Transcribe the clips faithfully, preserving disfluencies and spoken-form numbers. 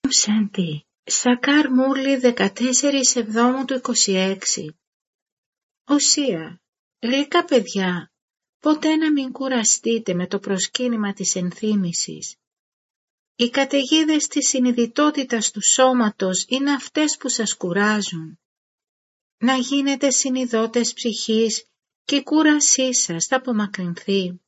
Σέντι, Σακάρ Μούρλι δεκατέσσερις Εβδόμου του είκοσι έξι. Οσία, γλυκά παιδιά, ποτέ να μην κουραστείτε με το προσκύνημα της ενθύμησης. Οι καταιγίδες της συνειδητότητας του σώματος είναι αυτές που σας κουράζουν. Να γίνετε συνειδότες ψυχής και η κούρασή σας θα απομακρυνθεί.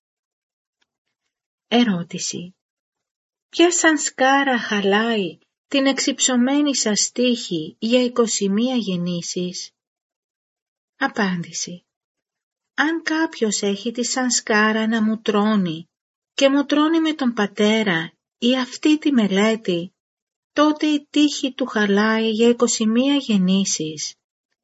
Ερώτηση. Ποια σανσκάρα χαλάει την εξυψωμένη σας τύχη για είκοσι μία γεννήσεις? Απάντηση. Αν κάποιος έχει τη σανσκάρα να μου τρώνει και μου τρώνει με τον πατέρα ή αυτή τη μελέτη, τότε η τύχη του χαλάει για είκοσι μία γεννήσεις.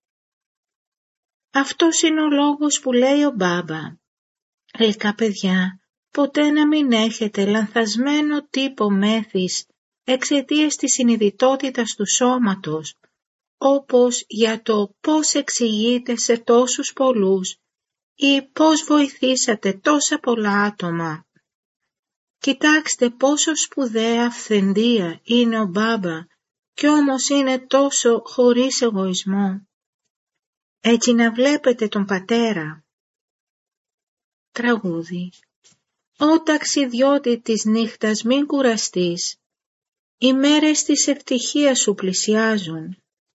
Αυτός είναι ο λόγος που λέει ο Μπάμπα. Γλυκά παιδιά, ποτέ να μην έχετε λανθασμένο τύπο μέθης εξαιτίας της συνειδητότητας του σώματος, όπως για το πώς εξηγείτε σε τόσους πολλούς ή πώς βοηθήσατε τόσα πολλά άτομα. Κοιτάξτε πόσο σπουδαία αυθεντία είναι ο Μπάμπα κι όμως είναι τόσο χωρίς εγωισμό. Έτσι να βλέπετε τον πατέρα. Τραγούδι. Ω ταξιδιώτη της νύχτας μην κουραστείς, οι μέρες της ευτυχίας σου πλησιάζουν.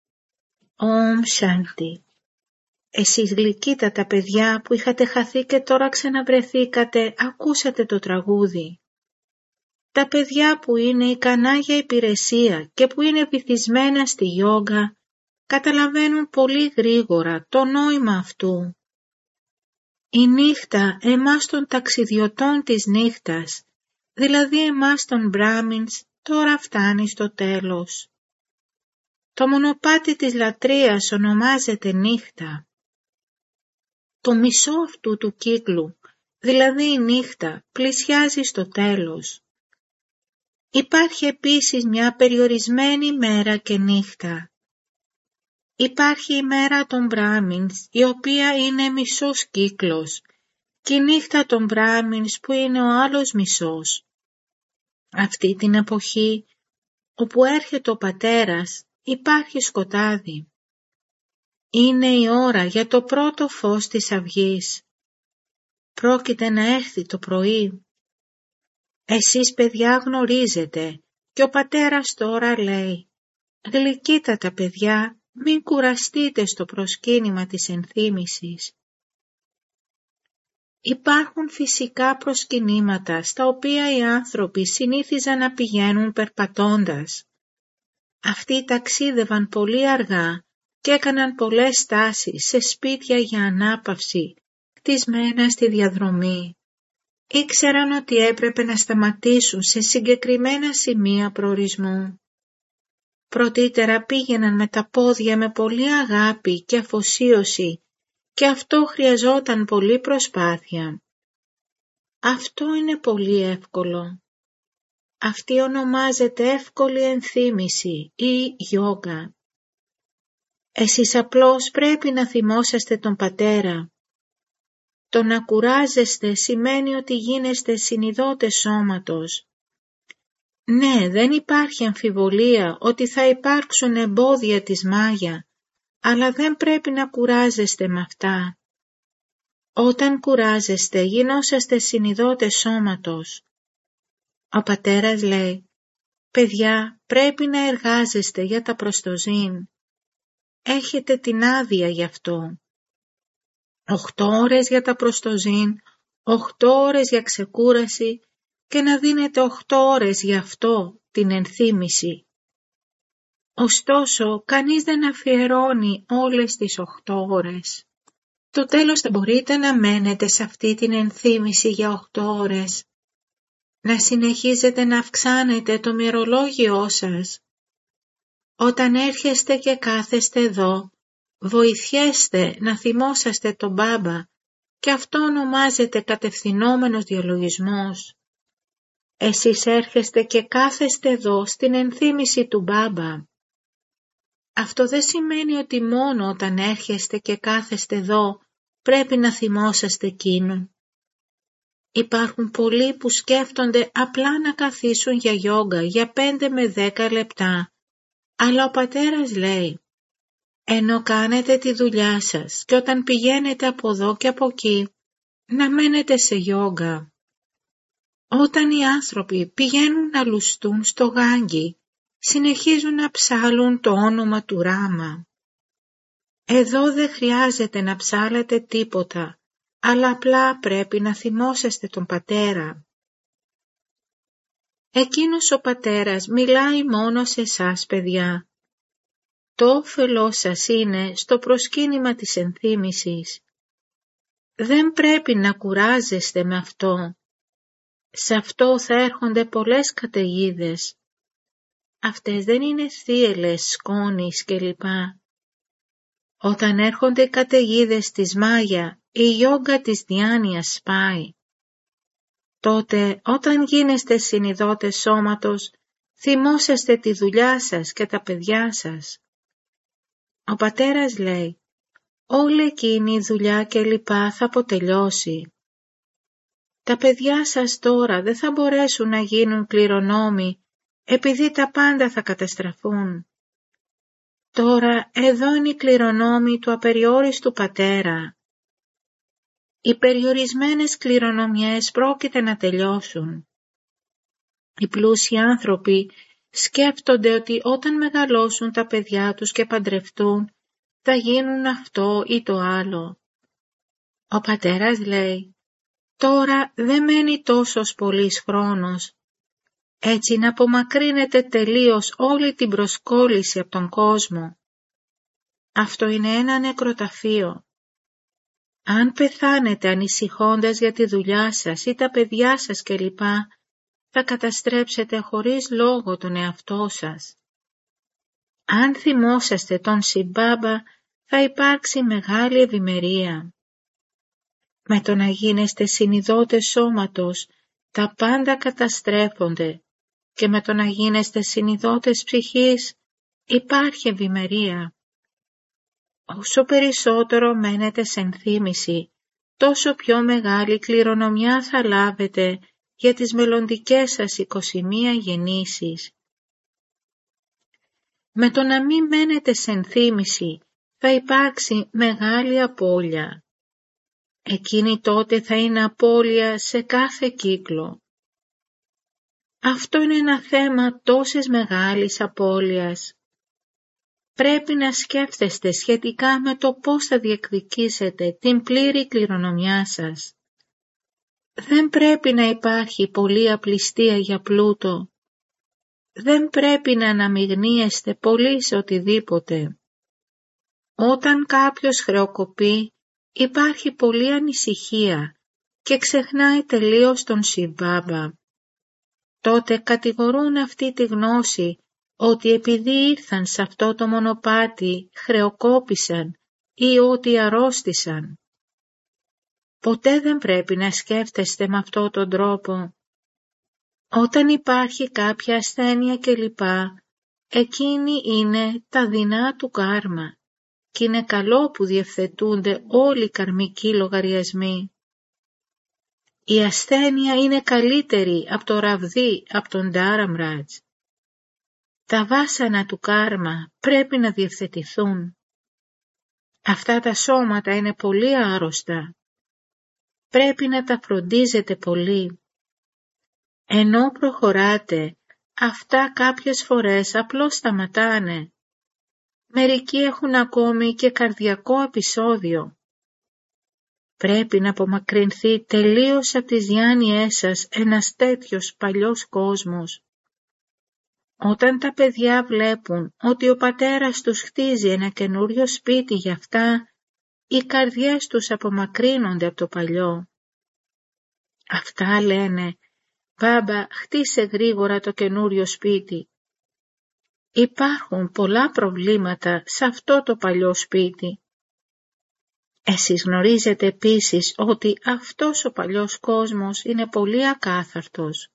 Ομ Σάντι. Εσείς γλυκύτατα παιδιά που είχατε χαθεί και τώρα ξαναβρεθήκατε, ακούσατε το τραγούδι. Τα παιδιά που είναι ικανά για υπηρεσία και που είναι βυθισμένα στη γιόγκα, καταλαβαίνουν πολύ γρήγορα το νόημα αυτού. Η νύχτα εμάς των ταξιδιωτών της νύχτας, δηλαδή εμάς των Μπράμινς, τώρα φτάνει στο τέλος. Το μονοπάτι της λατρείας ονομάζεται νύχτα. Το μισό αυτού του κύκλου, δηλαδή η νύχτα, πλησιάζει στο τέλος. Υπάρχει επίσης μια περιορισμένη μέρα και νύχτα. Υπάρχει η μέρα των Μπράμινς, η οποία είναι μισός κύκλος, και η νύχτα των Μπράμινς που είναι ο άλλος μισός. Αυτή την εποχή, όπου έρχεται ο πατέρας, υπάρχει σκοτάδι. Είναι η ώρα για το πρώτο φως της αυγής. Πρόκειται να έρθει το πρωί. Εσείς παιδιά γνωρίζετε και ο πατέρας τώρα λέει «Γλυκύτατα παιδιά, μην κουραστείτε στο προσκύνημα της ενθύμησης». Υπάρχουν φυσικά προσκυνήματα στα οποία οι άνθρωποι συνήθιζαν να πηγαίνουν περπατώντας. Αυτοί ταξίδευαν πολύ αργά και έκαναν πολλές στάσεις σε σπίτια για ανάπαυση, κτισμένα στη διαδρομή. Ήξεραν ότι έπρεπε να σταματήσουν σε συγκεκριμένα σημεία προορισμού. Πρωτήτερα πήγαιναν με τα πόδια με πολύ αγάπη και αφοσίωση και αυτό χρειαζόταν πολύ προσπάθεια. Αυτό είναι πολύ εύκολο. Αυτή ονομάζεται εύκολη ενθύμηση ή γιόγκα. Εσείς απλώς πρέπει να θυμόσαστε τον πατέρα. Το να κουράζεστε σημαίνει ότι γίνεστε συνειδότες σώματος. Ναι, δεν υπάρχει αμφιβολία ότι θα υπάρξουν εμπόδια της μάγια, αλλά δεν πρέπει να κουράζεστε με αυτά. Όταν κουράζεστε γινόσαστε συνειδότες σώματος. Ο πατέρας λέει, παιδιά πρέπει να εργάζεστε για τα προστοζήν. Έχετε την άδεια γι' αυτό. Οχτώ ώρες για τα προστοζήν, οχτώ ώρες για ξεκούραση και να δίνετε οχτώ ώρες για αυτό την ενθύμηση. Ωστόσο, κανείς δεν αφιερώνει όλες τις οχτώ ώρες. Στο τέλος δεν μπορείτε να μένετε σε αυτή την ενθύμηση για οχτώ ώρες. Να συνεχίζετε να αυξάνετε το μυρολόγιό σας. Όταν έρχεστε και κάθεστε εδώ, βοηθιέστε να θυμόσαστε τον Μπάμπα και αυτό ονομάζεται κατευθυνόμενος διαλογισμός. Εσείς έρχεστε και κάθεστε εδώ στην ενθύμηση του Μπάμπα. Αυτό δεν σημαίνει ότι μόνο όταν έρχεστε και κάθεστε εδώ πρέπει να θυμόσαστε εκείνον. Υπάρχουν πολλοί που σκέφτονται απλά να καθίσουν για γιόγκα για πέντε με δέκα λεπτά, αλλά ο πατέρας λέει, ενώ κάνετε τη δουλειά σας και όταν πηγαίνετε από εδώ και από εκεί, να μένετε σε γιόγκα. Όταν οι άνθρωποι πηγαίνουν να λουστούν στο γάνγκι, συνεχίζουν να ψάλουν το όνομα του Ράμα. Εδώ δεν χρειάζεται να ψάλετε τίποτα, αλλά απλά πρέπει να θυμόσαστε τον πατέρα. Εκείνος ο πατέρας μιλάει μόνο σε εσάς, παιδιά. Το όφελός σας είναι στο προσκύνημα της ενθύμησης. Δεν πρέπει να κουράζεστε με αυτό. Σε αυτό θα έρχονται πολλές καταιγίδες. Αυτές δεν είναι θύελες, σκόνης κλπ. Όταν έρχονται οι καταιγίδες της Μάγια, η γιόγκα της διάνοιας σπάει. Τότε όταν γίνεστε συνειδότες σώματος, θυμόσαστε τη δουλειά σας και τα παιδιά σας. Ο πατέρας λέει, όλη εκείνη η δουλειά και λοιπά θα αποτελειώσει. Τα παιδιά σας τώρα δεν θα μπορέσουν να γίνουν κληρονόμοι, επειδή τα πάντα θα καταστραφούν. Τώρα εδώ είναι οι κληρονόμοι του απεριόριστου πατέρα. Οι περιορισμένες κληρονομιές πρόκειται να τελειώσουν. Οι πλούσιοι άνθρωποι σκέφτονται ότι όταν μεγαλώσουν τα παιδιά τους και παντρευτούν, θα γίνουν αυτό ή το άλλο. Ο πατέρας λέει, τώρα δεν μένει τόσος πολύς χρόνος, έτσι να απομακρύνετε τελείως όλη την προσκόλληση από τον κόσμο. Αυτό είναι ένα νεκροταφείο. Αν πεθάνετε ανησυχώντας για τη δουλειά σας ή τα παιδιά σας κλπ, θα καταστρέψετε χωρίς λόγο τον εαυτό σας. Αν θυμόσαστε τον Σιμπάμπα, θα υπάρξει μεγάλη ευημερία. Με το να γίνεστε συνειδότες σώματος, τα πάντα καταστρέφονται και με το να γίνεστε συνειδότες ψυχής, υπάρχει ευημερία. Όσο περισσότερο μένετε σε ενθύμηση, τόσο πιο μεγάλη κληρονομιά θα λάβετε για τις μελλοντικές σας είκοσι μία γεννήσεις. Με το να μην μένετε σε ενθύμηση, θα υπάρξει μεγάλη απώλεια. Εκείνη τότε θα είναι απώλεια σε κάθε κύκλο. Αυτό είναι ένα θέμα τόσης μεγάλης απώλειας. Πρέπει να σκέφτεστε σχετικά με το πώς θα διεκδικήσετε την πλήρη κληρονομιά σας. Δεν πρέπει να υπάρχει πολλή απληστία για πλούτο. Δεν πρέπει να αναμειγνύεστε πολύ σε οτιδήποτε. Όταν κάποιος χρεοκοπεί, υπάρχει πολλή ανησυχία και ξεχνάει τελείως τον Σιμπάμπα. Τότε κατηγορούν αυτή τη γνώση ότι επειδή ήρθαν σε αυτό το μονοπάτι χρεοκόπησαν ή ότι αρρώστησαν. Ποτέ δεν πρέπει να σκέφτεστε με αυτόν τον τρόπο. Όταν υπάρχει κάποια ασθένεια κλπ, εκείνη είναι τα δεινά του κάρμα και είναι καλό που διευθετούνται όλοι οι καρμικοί λογαριασμοί. Η ασθένεια είναι καλύτερη από το ραβδί, από τον Ντάραμρατζ. Τα βάσανα του κάρμα πρέπει να διευθετηθούν. Αυτά τα σώματα είναι πολύ άρρωστα. Πρέπει να τα φροντίζετε πολύ. Ενώ προχωράτε, αυτά κάποιες φορές απλώς σταματάνε. Μερικοί έχουν ακόμη και καρδιακό επεισόδιο. Πρέπει να απομακρυνθεί τελείως από τις διάνοιές σας ένας τέτοιος παλιός κόσμος. Όταν τα παιδιά βλέπουν ότι ο πατέρας τους χτίζει ένα καινούριο σπίτι για αυτά, οι καρδιές τους απομακρύνονται από το παλιό. Αυτά λένε, «Μπάμπα, χτίσε γρήγορα το καινούριο σπίτι». Υπάρχουν πολλά προβλήματα σε αυτό το παλιό σπίτι. Εσείς γνωρίζετε επίσης ότι αυτός ο παλιός κόσμος είναι πολύ ακάθαρτος.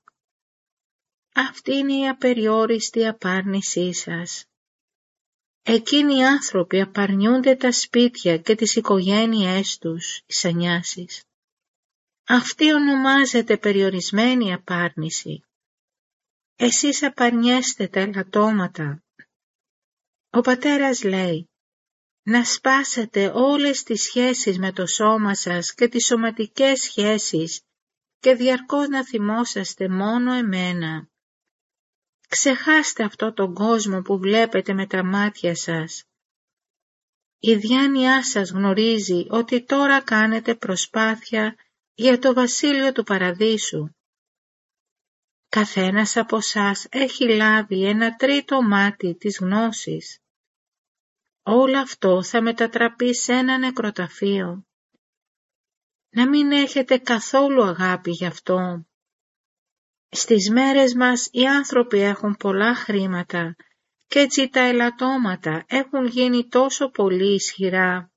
Αυτή είναι η απεριόριστη απάρνησή σας. Εκείνοι οι άνθρωποι απαρνιούνται τα σπίτια και τις οικογένειές τους, οι σανιάσεις. Αυτή ονομάζεται περιορισμένη απάρνηση. Εσείς απαρνιέστε τα ελαττώματα. Ο πατέρας λέει, να σπάσετε όλες τις σχέσεις με το σώμα σας και τις σωματικές σχέσεις και διαρκώς να θυμόσαστε μόνο εμένα. Ξεχάστε αυτό τον κόσμο που βλέπετε με τα μάτια σας. Η διάνοιά σας γνωρίζει ότι τώρα κάνετε προσπάθεια για το βασίλειο του παραδείσου. Καθένας από εσάς έχει λάβει ένα τρίτο μάτι της γνώσης. Όλο αυτό θα μετατραπεί σε ένα νεκροταφείο. Να μην έχετε καθόλου αγάπη γι' αυτό. Στις μέρες μας οι άνθρωποι έχουν πολλά χρήματα και έτσι τα ελαττώματα έχουν γίνει τόσο πολύ ισχυρά.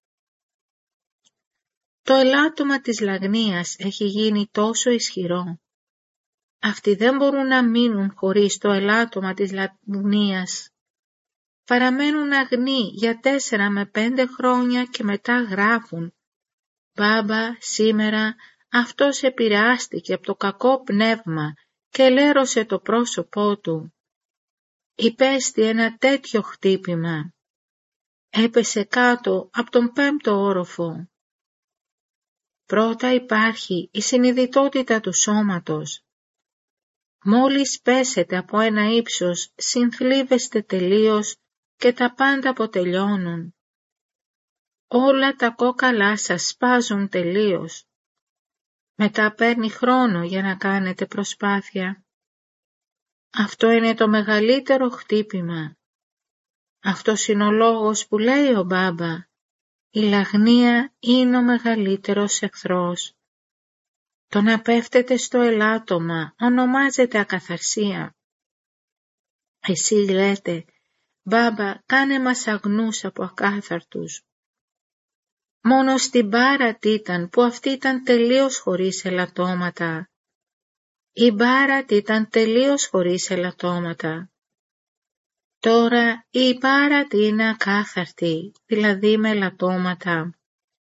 Το ελάττωμα της λαγνίας έχει γίνει τόσο ισχυρό. Αυτοί δεν μπορούν να μείνουν χωρίς το ελάττωμα της λαγνίας. Παραμένουν αγνοί για τέσσερα με πέντε χρόνια και μετά γράφουν «Μπάμπα, σήμερα αυτός επηρεάστηκε από το κακό πνεύμα και ελέρωσε το πρόσωπό του. Υπέστη ένα τέτοιο χτύπημα. Έπεσε κάτω από τον πέμπτο όροφο». Πρώτα υπάρχει η συνειδητότητα του σώματος. Μόλις πέσετε από ένα ύψος, συνθλίβεστε τελείως και τα πάντα αποτελειώνουν. Όλα τα κόκαλά σας σπάζουν τελείως. Μετά παίρνει χρόνο για να κάνετε προσπάθεια. Αυτό είναι το μεγαλύτερο χτύπημα. Αυτός είναι ο λόγος που λέει ο Μπάμπα, η λαγνία είναι ο μεγαλύτερος εχθρός. Το να πέφτετε στο ελάττωμα ονομάζεται ακαθαρσία. Εσείς λέτε, Μπάμπα, κάνε μας αγνούς από ακάθαρτους. Μόνο στην Μπάρατ ήταν που αυτή ήταν τελείως χωρίς ελαττώματα. Η Μπάρατ ήταν τελείως χωρίς ελαττώματα. Τώρα η Μπάρατ είναι ακάθαρτη, δηλαδή με ελαττώματα.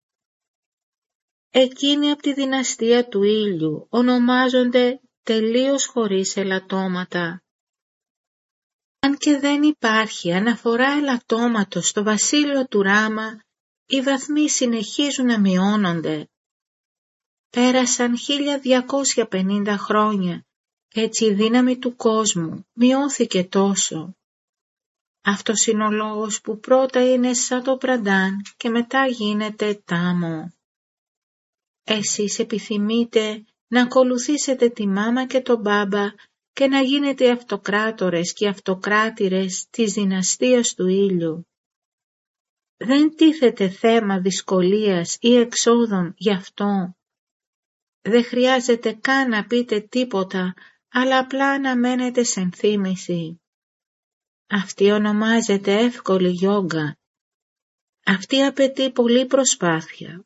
Εκείνοι από τη δυναστεία του ήλιου ονομάζονται τελείως χωρίς ελαττώματα. Αν και δεν υπάρχει αναφορά ελαττώματος στο βασίλειο του Ράμα, οι βαθμοί συνεχίζουν να μειώνονται. Πέρασαν χίλια διακόσια πενήντα χρόνια και έτσι η δύναμη του κόσμου μειώθηκε τόσο. Αυτός είναι ο λόγος που πρώτα είναι σαν το πραντάν και μετά γίνεται τάμο. Εσείς επιθυμείτε να ακολουθήσετε τη μάμα και τον μπάμπα και να γίνετε αυτοκράτορες και αυτοκράτηρες της δυναστείας του ήλιου. Δεν τίθεται θέμα δυσκολίας ή εξόδων γι' αυτό. Δεν χρειάζεται καν να πείτε τίποτα, αλλά απλά να μένετε σε ενθύμηση. Αυτή ονομάζεται εύκολη γιόγκα. Αυτή απαιτεί πολλή προσπάθεια.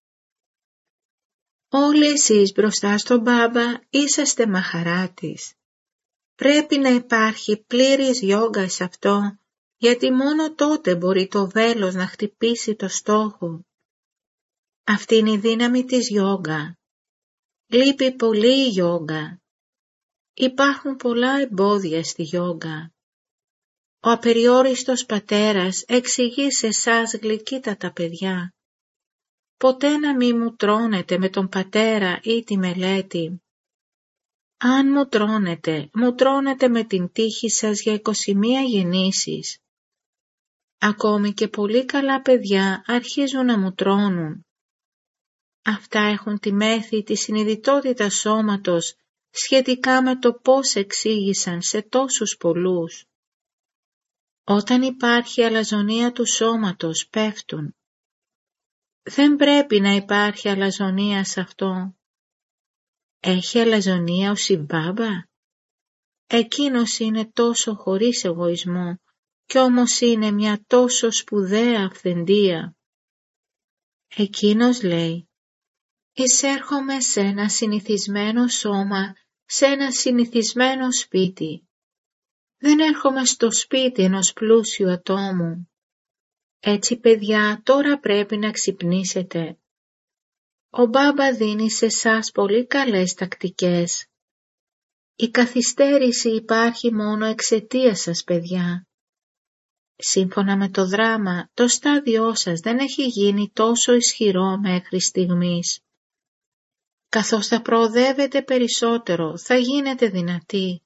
Όλοι εσείς μπροστά στον μπάμπα είσαστε μαχαράτης. Πρέπει να υπάρχει πλήρης γιόγκα σε αυτό, γιατί μόνο τότε μπορεί το βέλος να χτυπήσει το στόχο. Αυτή είναι η δύναμη της γιόγκα. Λείπει πολύ η γιόγκα. Υπάρχουν πολλά εμπόδια στη γιόγκα. Ο απεριόριστος πατέρας εξηγεί σε εσάς γλυκύτατα παιδιά. Ποτέ να μη μου τρώνετε με τον πατέρα ή τη μελέτη. Αν μου τρώνετε, μου τρώνετε με την τύχη σας για είκοσι μία γεννήσεις. Ακόμη και πολύ καλά παιδιά αρχίζουν να μου τρώνουν. Αυτά έχουν τη μέθη της συνειδητότητας σώματος σχετικά με το πώς εξήγησαν σε τόσους πολλούς. Όταν υπάρχει αλαζονία του σώματος πέφτουν. Δεν πρέπει να υπάρχει αλαζονία σε αυτό. Έχει αλαζονία ο Σιμπάμπα. Εκείνος είναι τόσο χωρίς εγωισμό κι όμως είναι μια τόσο σπουδαία αυθεντία. Εκείνος λέει, εισέρχομαι σε ένα συνηθισμένο σώμα, σε ένα συνηθισμένο σπίτι. Δεν έρχομαι στο σπίτι ενός πλούσιου ατόμου. Έτσι παιδιά τώρα πρέπει να ξυπνήσετε. Ο Μπάμπα δίνει σε σας πολύ καλές τακτικές. Η καθυστέρηση υπάρχει μόνο εξαιτίας σας, παιδιά. Σύμφωνα με το δράμα, το στάδιό σας δεν έχει γίνει τόσο ισχυρό μέχρι στιγμής. Καθώς θα προοδεύετε περισσότερο, θα γίνετε δυνατοί.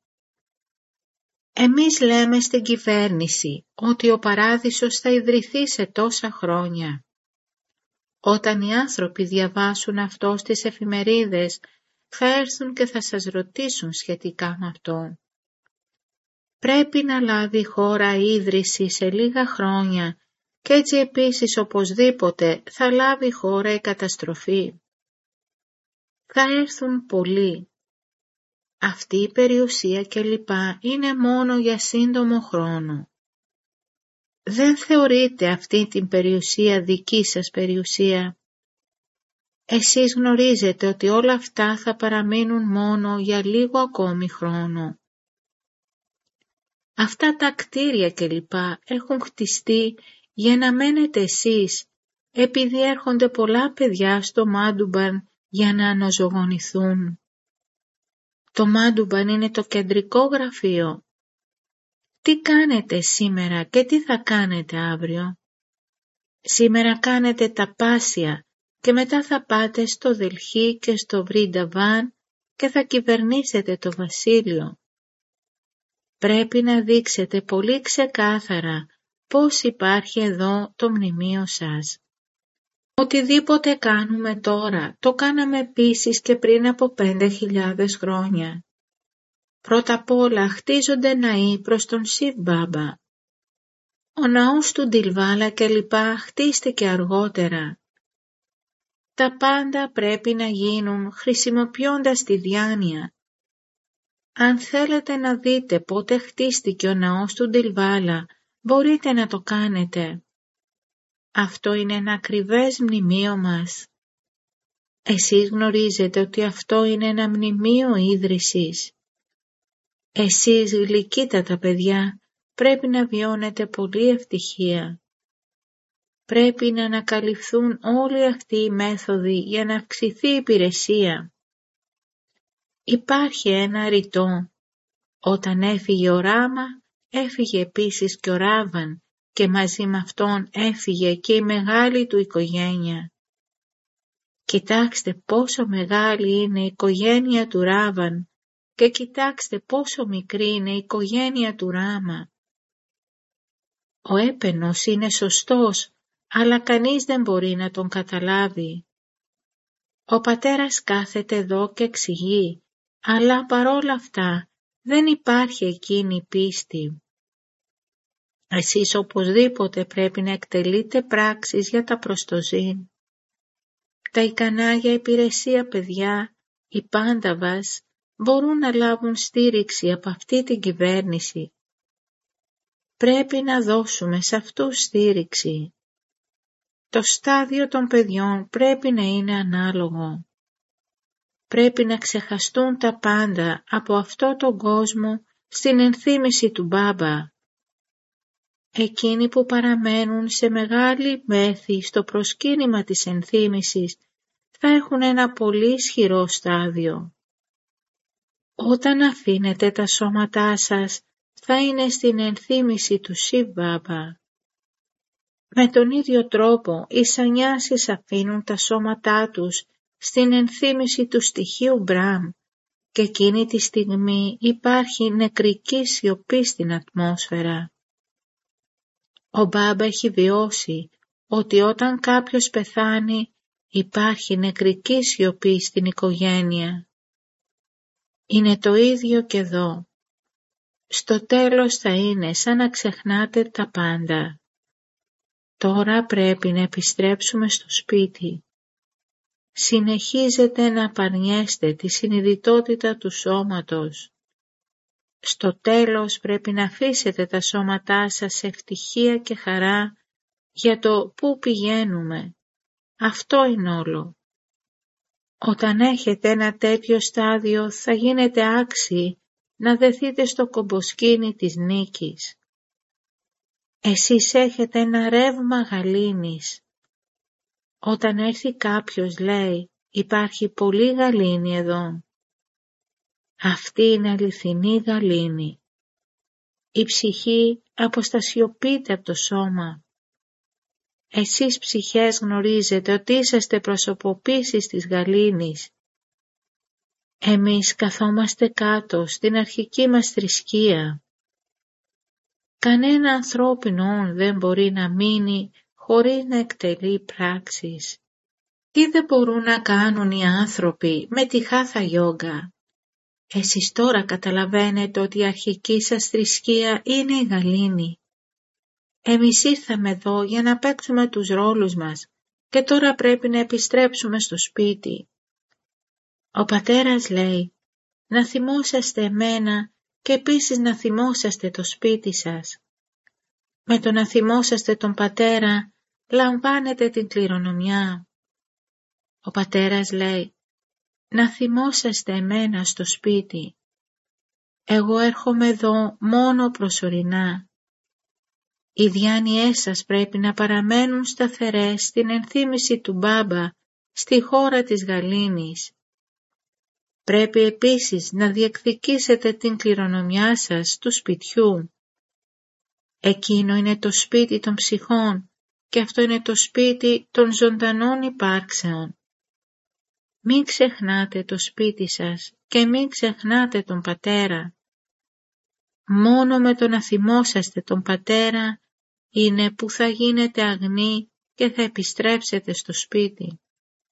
Εμείς λέμε στην κυβέρνηση ότι ο παράδεισος θα ιδρυθεί σε τόσα χρόνια. Όταν οι άνθρωποι διαβάσουν αυτό στις εφημερίδες, θα έρθουν και θα σας ρωτήσουν σχετικά με αυτό. Πρέπει να λάβει η χώρα ίδρυση σε λίγα χρόνια και έτσι επίσης οπωσδήποτε θα λάβει η χώρα η καταστροφή. Θα έρθουν πολλοί. Αυτή η περιουσία και λοιπά είναι μόνο για σύντομο χρόνο. Δεν θεωρείτε αυτή την περιουσία δική σας περιουσία. Εσείς γνωρίζετε ότι όλα αυτά θα παραμείνουν μόνο για λίγο ακόμη χρόνο. Αυτά τα κτίρια και λοιπά έχουν χτιστεί για να μένετε εσείς, επειδή έρχονται πολλά παιδιά στο Μάντουμπαν για να αναζωογονηθούν. Το Μάντουμπαν είναι το κεντρικό γραφείο. Τι κάνετε σήμερα και τι θα κάνετε αύριο? Σήμερα κάνετε τα πάσια και μετά θα πάτε στο Δελχή και στο Βρινταβάν και θα κυβερνήσετε το βασίλειο. Πρέπει να δείξετε πολύ ξεκάθαρα πώς υπάρχει εδώ το μνημείο σας. Οτιδήποτε κάνουμε τώρα, το κάναμε επίσης και πριν από πέντε χιλιάδες χρόνια. Πρώτα απ' όλα χτίζονται ναοί προς τον Σιβ Μπάμπα. Ο ναός του Ντιλβάλα και λοιπά χτίστηκε αργότερα. Τα πάντα πρέπει να γίνουν χρησιμοποιώντας τη διάνοια. Αν θέλετε να δείτε πότε χτίστηκε ο ναός του Ντιλβάλα, μπορείτε να το κάνετε. Αυτό είναι ένα ακριβές μνημείο μας. Εσείς γνωρίζετε ότι αυτό είναι ένα μνημείο ίδρυσης. Εσείς γλυκύτατα παιδιά, πρέπει να βιώνετε πολύ ευτυχία. Πρέπει να ανακαλυφθούν όλοι αυτοί οι μέθοδοι για να αυξηθεί η υπηρεσία. Υπάρχει ένα ρητό. Όταν έφυγε ο Ράμα, έφυγε επίσης και ο Ράβαν και μαζί με αυτόν έφυγε και η μεγάλη του οικογένεια. Κοιτάξτε πόσο μεγάλη είναι η οικογένεια του Ράβαν και κοιτάξτε πόσο μικρή είναι η οικογένεια του Ράμα. Ο έπαινος είναι σωστός, αλλά κανείς δεν μπορεί να τον καταλάβει. Ο πατέρας κάθεται εδώ και εξηγεί, αλλά παρόλα αυτά δεν υπάρχει εκείνη η πίστη. Εσείς οπωσδήποτε πρέπει να εκτελείτε πράξεις για τα προστοζήν. Τα ικανά για υπηρεσία παιδιά, οι Πάνταβας, μπορούν να λάβουν στήριξη από αυτή την κυβέρνηση. Πρέπει να δώσουμε σε αυτούς στήριξη. Το στάδιο των παιδιών πρέπει να είναι ανάλογο. Πρέπει να ξεχαστούν τα πάντα από αυτό τον κόσμο στην ενθύμηση του Μπάμπα. Εκείνοι που παραμένουν σε μεγάλη μέθη στο προσκύνημα της ενθύμησης θα έχουν ένα πολύ ισχυρό στάδιο. Όταν αφήνετε τα σώματά σας θα είναι στην ενθύμηση του Σιβ Μπάμπα. Με τον ίδιο τρόπο οι σανιάσεις αφήνουν τα σώματά τους στην ενθύμηση του στοιχείου Μπραμ και εκείνη τη στιγμή υπάρχει νεκρική σιωπή στην ατμόσφαιρα. Ο Μπάμπα έχει βιώσει ότι όταν κάποιος πεθάνει υπάρχει νεκρική σιωπή στην οικογένεια. Είναι το ίδιο και εδώ. Στο τέλος θα είναι σαν να ξεχνάτε τα πάντα. Τώρα πρέπει να επιστρέψουμε στο σπίτι. Συνεχίζετε να απαρνιέστε τη συνειδητότητα του σώματος. Στο τέλος πρέπει να αφήσετε τα σώματά σας σε ευτυχία και χαρά για το πού πηγαίνουμε. Αυτό είναι όλο. Όταν έχετε ένα τέτοιο στάδιο θα γίνετε άξιοι να δεθείτε στο κομποσκήνι της νίκης. Εσείς έχετε ένα ρεύμα γαλήνης. Όταν έρθει κάποιος λέει υπάρχει πολλή γαλήνη εδώ. Αυτή είναι αληθινή γαλήνη. Η ψυχή αποστασιοποιείται από το σώμα. Εσείς ψυχές γνωρίζετε ότι είσαστε προσωποποίησεις της γαλήνης. Εμείς καθόμαστε κάτω στην αρχική μας θρησκεία. Κανένα ανθρώπινο δεν μπορεί να μείνει χωρίς να εκτελεί πράξεις. Τι δεν μπορούν να κάνουν οι άνθρωποι με τη χάθα γιόγκα. Εσείς τώρα καταλαβαίνετε ότι η αρχική σας θρησκεία είναι η γαλήνη. Εμείς ήρθαμε εδώ για να παίξουμε τους ρόλους μας και τώρα πρέπει να επιστρέψουμε στο σπίτι. Ο πατέρας λέει να θυμόσαστε εμένα και επίσης να θυμόσαστε το σπίτι σας. Με το να θυμόσαστε τον πατέρα λαμβάνετε την κληρονομιά. Ο πατέρας λέει να θυμόσαστε εμένα στο σπίτι. Εγώ έρχομαι εδώ μόνο προσωρινά. Οι διάνοιές σας πρέπει να παραμένουν σταθερές στην ενθύμηση του Μπάμπα στη χώρα της γαλήνης. Πρέπει επίσης να διεκδικήσετε την κληρονομιά σας του σπιτιού. Εκείνο είναι το σπίτι των ψυχών και αυτό είναι το σπίτι των ζωντανών υπάρξεων. Μην ξεχνάτε το σπίτι σας και μην ξεχνάτε τον πατέρα. Μόνο με το να θυμόσαστε τον πατέρα είναι που θα γίνετε αγνοί και θα επιστρέψετε στο σπίτι.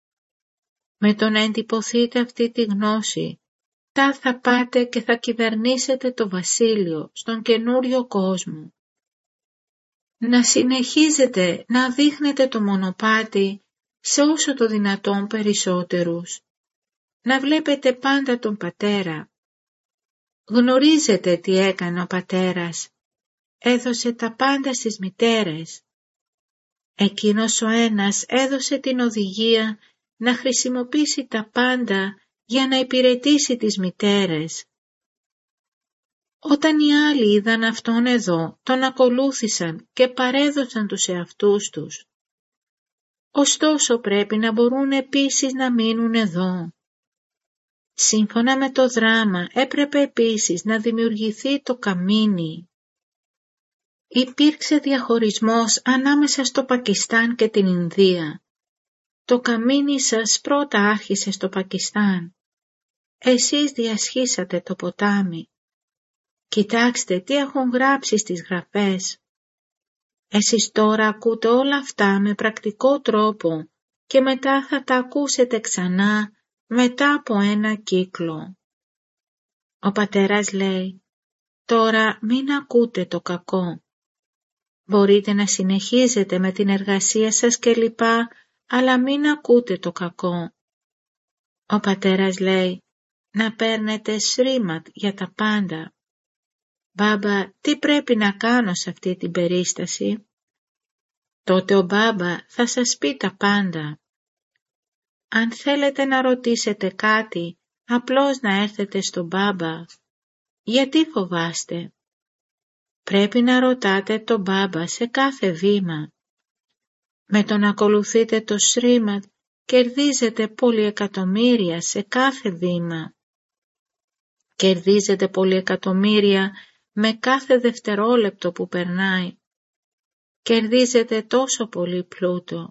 Με το να εντυπωθείτε αυτή τη γνώση, τα θα πάτε και θα κυβερνήσετε το βασίλειο στον καινούριο κόσμο. Να συνεχίζετε να δείχνετε το μονοπάτι σε όσο το δυνατόν περισσότερους. Να βλέπετε πάντα τον πατέρα. Γνωρίζετε τι έκανε ο πατέρας. Έδωσε τα πάντα στις μητέρες. Εκείνος ο ένας έδωσε την οδηγία να χρησιμοποιήσει τα πάντα για να υπηρετήσει τις μητέρες. Όταν οι άλλοι είδαν αυτόν εδώ, τον ακολούθησαν και παρέδωσαν τους εαυτούς τους. Ωστόσο πρέπει να μπορούν επίσης να μείνουν εδώ. Σύμφωνα με το δράμα έπρεπε επίσης να δημιουργηθεί το καμίνι. Υπήρξε διαχωρισμός ανάμεσα στο Πακιστάν και την Ινδία. Το καμίνι σας πρώτα άρχισε στο Πακιστάν. Εσείς διασχίσατε το ποτάμι. Κοιτάξτε τι έχουν γράψει στις γραφές. Εσείς τώρα ακούτε όλα αυτά με πρακτικό τρόπο και μετά θα τα ακούσετε ξανά μετά από ένα κύκλο. Ο πατέρας λέει, τώρα μην ακούτε το κακό. Μπορείτε να συνεχίζετε με την εργασία σας κλπ, αλλά μην ακούτε το κακό. Ο πατέρας λέει, να παίρνετε σρίματ για τα πάντα. Μπάμπα, τι πρέπει να κάνω σε αυτή την περίσταση? Τότε ο Μπάμπα θα σας πει τα πάντα. Αν θέλετε να ρωτήσετε κάτι, απλώς να έρθετε στον Μπάμπα. Γιατί φοβάστε? Πρέπει να ρωτάτε τον Μπάμπα σε κάθε βήμα. Με το να ακολουθείτε το σρίματ κερδίζετε πολυεκατομμύρια σε κάθε βήμα. Κερδίζετε πολυεκατομμύρια με κάθε δευτερόλεπτο που περνάει. Κερδίζετε τόσο πολύ πλούτο.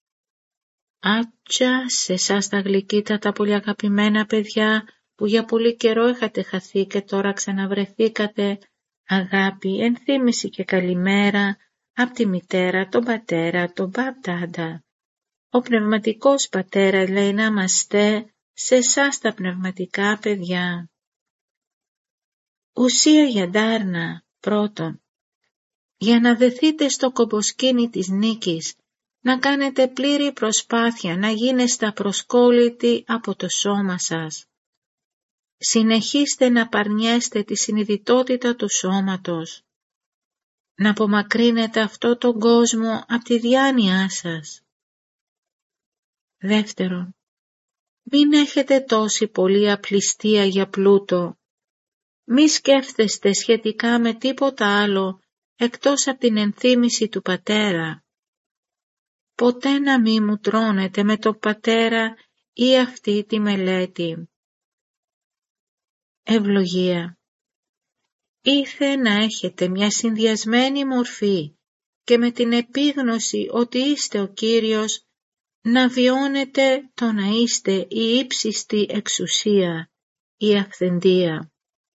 Άτσα, σε εσάς τα γλυκύτατα πολύ αγαπημένα παιδιά που για πολύ καιρό είχατε χαθεί και τώρα ξαναβρεθήκατε, αγάπη, ενθύμηση και καλημέρα από τη μητέρα, τον πατέρα, τον μπαμπτάντα. Ο πνευματικός πατέρας λέει να είμαστε σε εσάς τα πνευματικά παιδιά. Ουσία για ντάρνα, πρώτον, για να δεθείτε στο κομποσκήνι της νίκης, να κάνετε πλήρη προσπάθεια να γίνεστε απροσκόλλητοι από το σώμα σας. Συνεχίστε να παρνιέστε τη συνειδητότητα του σώματος, να απομακρύνετε αυτό τον κόσμο από τη διάνοιά σας. Δεύτερον, μην έχετε τόση πολλή απληστία για πλούτο. Μη σκέφτεστε σχετικά με τίποτα άλλο εκτός από την ενθύμηση του πατέρα. Ποτέ να μη μου τρώνετε με τον πατέρα ή αυτή τη μελέτη. Ευλογία. Ήθε να έχετε μια συνδυασμένη μορφή και με την επίγνωση ότι είστε ο Κύριος να βιώνετε το να είστε η ύψιστη εξουσία, η αυθεντία.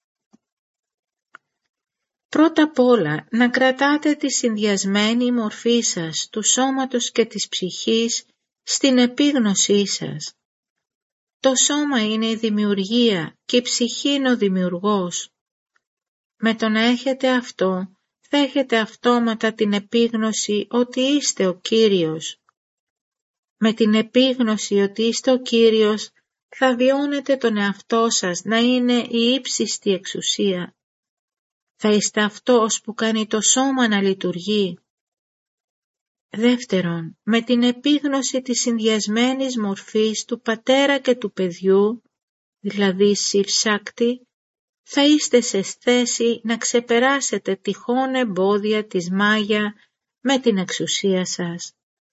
Πρώτα απ' όλα να κρατάτε τη συνδυασμένη μορφή σας του σώματος και της ψυχής στην επίγνωσή σας. Το σώμα είναι η δημιουργία και η ψυχή είναι ο δημιουργός. Με το να έχετε αυτό, θα έχετε αυτόματα την επίγνωση ότι είστε ο Κύριος. Με την επίγνωση ότι είστε ο Κύριος, θα βιώνετε τον εαυτό σας να είναι η ύψιστη εξουσία. Θα είστε αυτός που κάνει το σώμα να λειτουργεί. Δεύτερον, με την επίγνωση της συνδυασμένης μορφής του πατέρα και του παιδιού, δηλαδή Σιβ-Σάκτη, θα είστε σε θέση να ξεπεράσετε τυχόν εμπόδια της Μάγια με την εξουσία σας.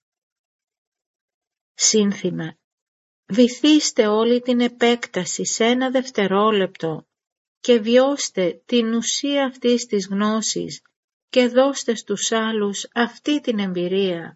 Σύνθημα. Βυθίστε όλη την επέκταση σε ένα δευτερόλεπτο και βιώστε την ουσία αυτής της γνώσης και δώστε στους άλλους αυτή την εμπειρία.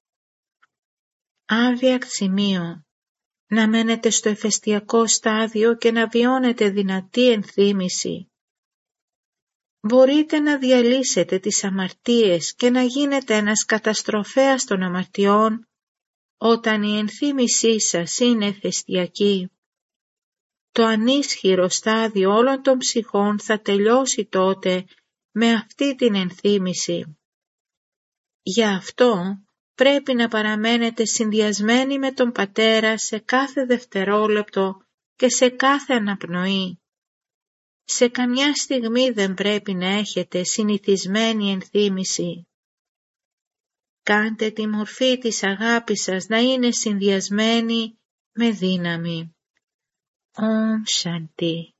Άβιακ σημείο. Να μένετε στο εφεστιακό στάδιο και να βιώνετε δυνατή ενθύμηση. Μπορείτε να διαλύσετε τις αμαρτίες και να γίνετε ένας καταστροφέας των αμαρτιών όταν η ενθύμησή σας είναι εφεστιακή. Το ανίσχυρο στάδιο όλων των ψυχών θα τελειώσει τότε με αυτή την ενθύμηση. Γι' αυτό πρέπει να παραμένετε συνδυασμένοι με τον Πατέρα σε κάθε δευτερόλεπτο και σε κάθε αναπνοή. Σε καμιά στιγμή δεν πρέπει να έχετε συνηθισμένη ενθύμηση. Κάντε τη μορφή της αγάπης σας να είναι συνδυασμένη με δύναμη. Ομ Σάντι.